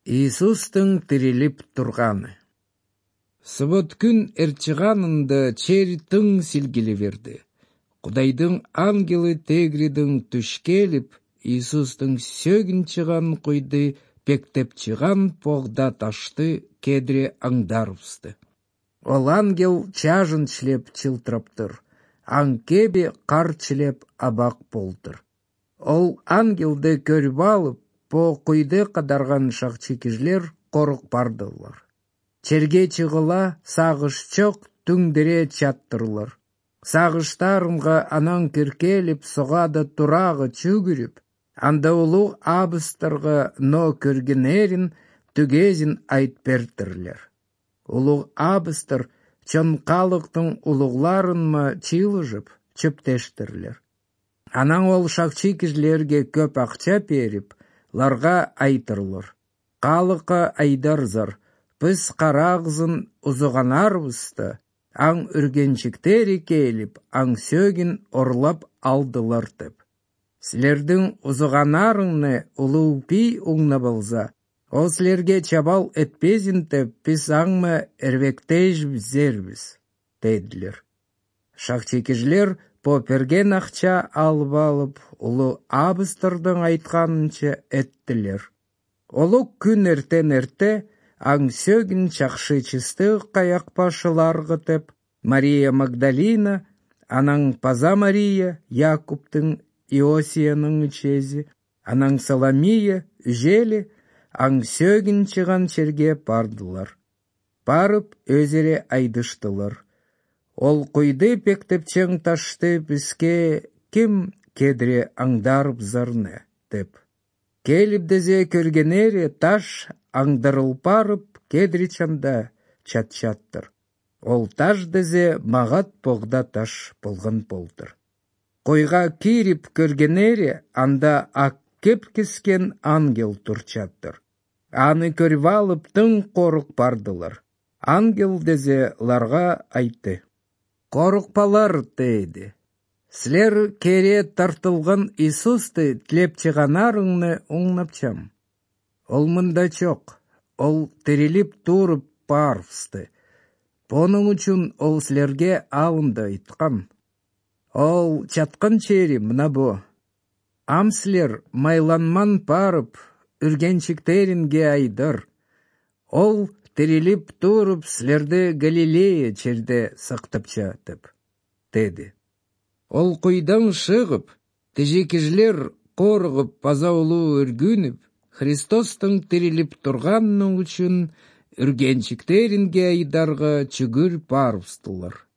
Иисустың тіреліп тұрғаны. Сыбыт күн әрчіғанында чер тың сілгілі верді. Құдайдың ангелы тегридің түшкеліп, Иисустың сөгін чыған қойды, пектеп чыған поғда ташты кедре аңдарывсты. Ол ангел чажын члеп чылтыраптыр, аңкебе қар члеп абақ болдыр. Ол ангелді көріп алып, по қойды қадарған шақчекежлер қорық бардылар. Черге чығыла сағыш чоқ түңдіре чаттырлар. Сағыштарынға анан кіркеліп соғады турағы чүгіріп, анда улу абыстарға но көргенерін түгезін айт бертірлер. Улу абыстыр чонқалықтың улуғларын ма чилыжып чөптештірлер. Анан ол шақчекежлерге көп ақча беріп, ларға айтырлар. Қалыққа айдарзар, біз қарағызын ұзығанарбысты, аң үргеншіктері келіп, аң сөгін орлап алдылар деп. Сілердің ұзығанарыңны ұлу пи ұңна болса, о сілерге чабал әтпезін деп, біз аңма әрвектейж бізербіз, деділер. Шақчекежлер поперген ақча алып, ұлы абыстырдың айтқанынша әттілер. Олы күн әртен-әрте, аң сөгін чақшы чысты қаяқпашыларға теп, Мария Магдалина, анаң Паза Мария, Якубтың Иосияның үчезі, анаң Соломия, үжелі, аң сөгін чыған черге бардылар. Барып өзере айдыштылар. Ол қойды пектеп чең ташты бізге кім кедре аңдарып зарны, деп. Келіп дезе көргенере таш аңдарыл барып кедре чанда чат-чаттыр. Ол таш дезе мағат поғда таш болған болдыр. Қойға кирип көргенере анда ақ кеп кескен ангел тұрчаттыр. Аны көріп алып тың қорық бардылар. Ангел дезе ларға айтты. Қорықпалар дейді. Сілер кере тартылған Иисусты тілеп чығанарыңны оңнапчам. Ол мында чоқ, ол тіреліп тұрып барвсты. Поның үшін ол сілерге алынды айтқан. Ол чатқан чері мына бо. Ам сілер майланман барып, үргеншіктерінге айдар. Ол тіреліп тұрып сілерді Галилея черде сақтапча деп, деді. Ол қойдан шығып, тежекежлер қорғып пазаулу үргініп, Христостың тіреліп тұрғанның үшін үргеншіктерінге айдарға чүгір барвстылар.